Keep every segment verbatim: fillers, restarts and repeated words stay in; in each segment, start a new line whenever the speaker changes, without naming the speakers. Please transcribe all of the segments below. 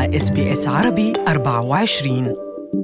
إس بي إس عربي أربعة وعشرين.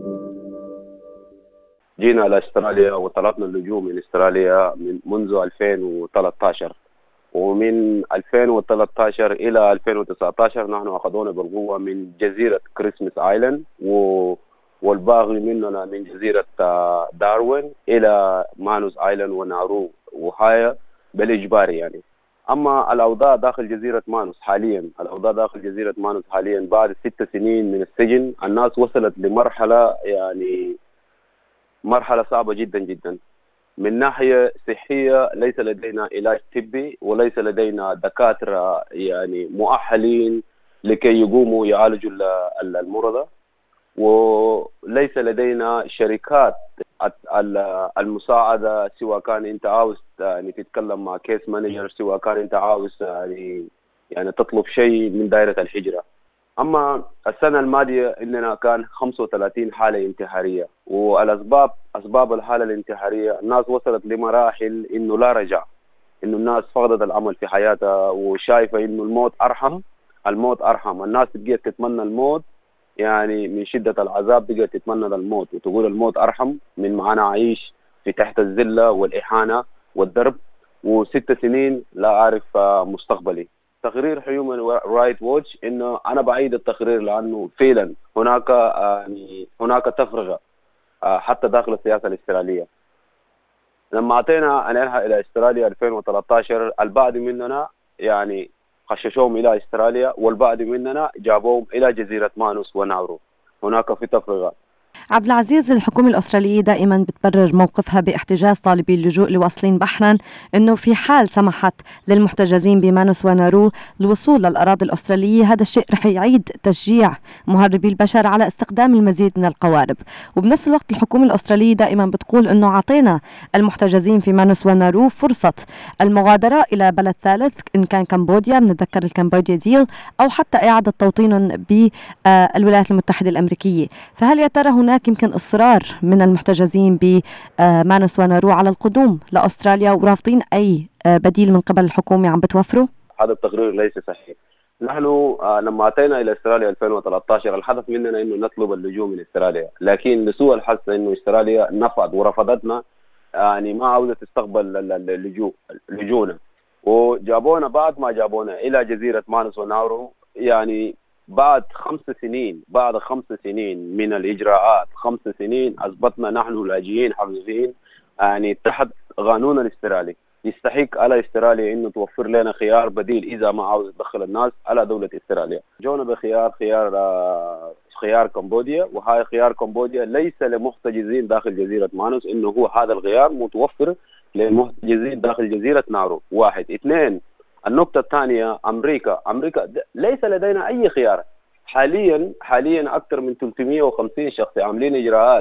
جينا لاستراليا وطلبنا اللجوء من استراليا من منذ ألفين وثلاثة عشر، ومن ألفين وثلاثة عشر إلى ألفين وتسعة عشر نحن أخذونا بالقوة من جزيرة كريسمس آيلاند و... والباقي مننا من جزيرة داروين إلى مانوس آيلاند ونارو وهاي بالإجباري يعني. أما الأوضاع داخل جزيرة مانوس حاليا الأوضاع داخل جزيرة مانوس حاليا بعد ست سنين من السجن الناس وصلت لمرحلة يعني مرحلة صعبة جدا جدا. من ناحية صحية ليس لدينا علاج طبي وليس لدينا دكاترة يعني مؤهلين لكي يقوموا يعالجوا المرضى، وليس لدينا شركات المساعدة سواء كان انت عاوز يعني تتكلم مع كيس مانجر، سواء كان انت عاوز يعني يعني تطلب شيء من دائرة الهجرة. أما السنة الماضية إننا كان خمسة وثلاثين حالة انتحارية، والأسباب أسباب الحالة الانتحارية الناس وصلت لمراحل إنه لا رجع، إنه الناس فقدت الأمل في حياتها وشايفة إنه الموت أرحم الموت أرحم الناس بقيت تتمنى الموت يعني من شدة العذاب، بقيت تتمنى الموت وتقول الموت أرحم من معنا أعيش في تحت الذلة والإحانة والضرب وست سنين لا أعرف مستقبلي. تقرير هيومن رايت ووتش انه انا بعيد التقرير لانه فعلا هناك يعني هناك تفرقه حتى داخل السياسه الاستراليه. لما اعطينا انها الى استراليا ألفين وثلاثة عشر البعض مننا يعني خششوهم الى استراليا والبعض مننا جابوهم الى جزيره مانوس وناورو. هناك في تفرقه.
عبد العزيز، الحكومة الأسترالية دائما بتبرر موقفها باحتجاز طالبي اللجوء اللي واصلين بحرا أنه في حال سمحت للمحتجزين بمانوس ونارو الوصول للأراضي الأسترالية هذا الشيء رح يعيد تشجيع مهربي البشر على استخدام المزيد من القوارب. وبنفس الوقت الحكومة الأسترالية دائما بتقول أنه عطينا المحتجزين في مانوس ونارو فرصة المغادرة إلى بلد ثالث إن كان كمبوديا، بنتذكر الكمبوديا ديل، أو حتى إعادة توطينهم بالولايات المتحدة الأمريكية. فهل يا ترى هناك يمكن إصرار من المحتجزين بمانوس ونارو على القدوم لأستراليا ورافضين أي بديل من قبل الحكومة عم بتوفره؟
هذا التقرير ليس صحيح. نحن لما أتينا إلى استراليا ألفين وثلاثة عشر الهدف مننا إنه نطلب اللجوء من استراليا، لكن لسوء الحظ إنه استراليا نفض ورفضتنا، يعني ما عاوزة تستقبل اللجوء لجونا، وجابونا بعد ما جابونا إلى جزيرة مانوس ونارو يعني بعد خمس سنين بعد خمس سنين من الإجراءات، خمس سنين أثبتنا نحن لاجئين حقيقيين يعني تحت قانون الاسترالي. يستحق على استراليا إنه توفر لنا خيار بديل إذا ما عاوز تدخل الناس على دولة استراليا. جونا بخيار خيار آه خيار كمبوديا، وهاي خيار كمبوديا ليس لمحتجزين داخل جزيرة مانوس، إنه هو هذا الخيار متوفر للمحتجزين داخل جزيرة نارو. واحد. اثنين، النقطة الثانية أمريكا أمريكا ليس لدينا أي خيار حاليا. حاليا أكثر من ثلاثمئة وخمسين شخص عاملين إجراءات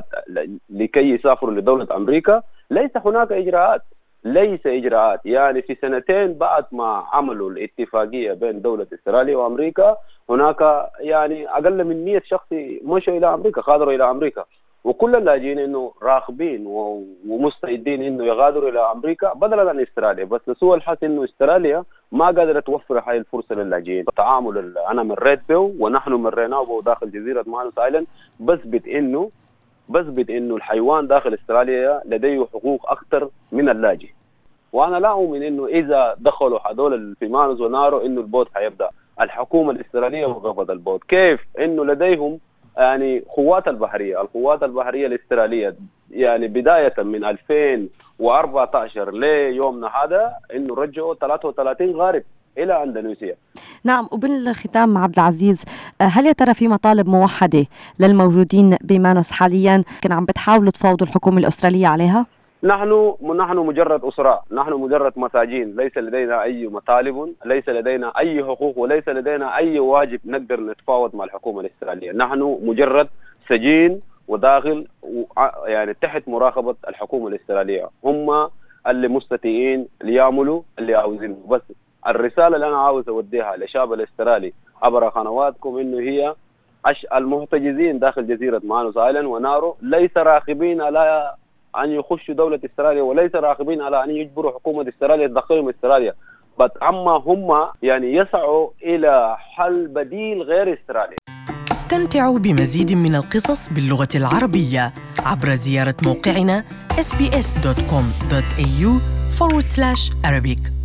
لكي يسافروا لدولة أمريكا. ليس هناك إجراءات ليس إجراءات يعني في سنتين بعد ما عملوا الاتفاقية بين دولة استراليا وأمريكا هناك يعني أقل من مئة شخص مشوا إلى أمريكا، غادروا إلى أمريكا، وكل اللاجئين إنه راغبين ومستعدين إنه يغادروا إلى أمريكا بدلا عن استراليا. بس لسوء الحظ إنه استراليا ما قادرة توفر هاي الفرصة للاجئين. التعامل أنا مريت به ونحن مريناه به داخل جزيرة مانوس آيلاند بثبت إنه بثبت إنه الحيوان داخل استراليا لديه حقوق أكثر من اللاجئ. وأنا لا أؤمن إنه إذا دخلوا هذول في مانوس ونارو إنه البوت حيبدأ. الحكومة الإسترالية وقفت البوت. كيف؟ إنه لديهم يعني قوات البحرية القوات البحرية الإسترالية يعني بداية من ألفين وأربعة عشر ليومنا هذا إنه رجعوا ثلاثة وثلاثين غارب إلى أندونيسيا.
نعم. وبالختام عبد العزيز، هل يا ترى في مطالب موحدة للموجودين بمانوس حاليا كان عم بتحاولوا تفاوضوا الحكومة الأسترالية عليها؟
نحن نحن مجرد أسراء، نحن مجرد مساجين، ليس لدينا أي مطالب، ليس لدينا أي حقوق، وليس لدينا أي واجب نقدر نتفاوض مع الحكومة الإسترالية. نحن مجرد سجين وداخل يعني تحت مراقبة الحكومة الإسترالية. هم اللي مستطيعين اللي يعملوا اللي عاوزينه. بس الرسالة اللي أنا عاوز أوديها للشعب الإسترالي عبر قنواتكم إنه هي المحتجزين داخل جزيرة مانوس آيلاند ونارو ليس راغبين على أن يخشوا دولة استراليا، وليس راغبين على أن يجبروا حكومة استراليا تدخلهم استراليا. بس أما هم يعني يسعوا إلى حل بديل غير استرالي.
استمتعوا بمزيد من القصص باللغة العربية عبر زيارة موقعنا إس بي إس دوت كوم دوت إيه يو forward slash Arabic.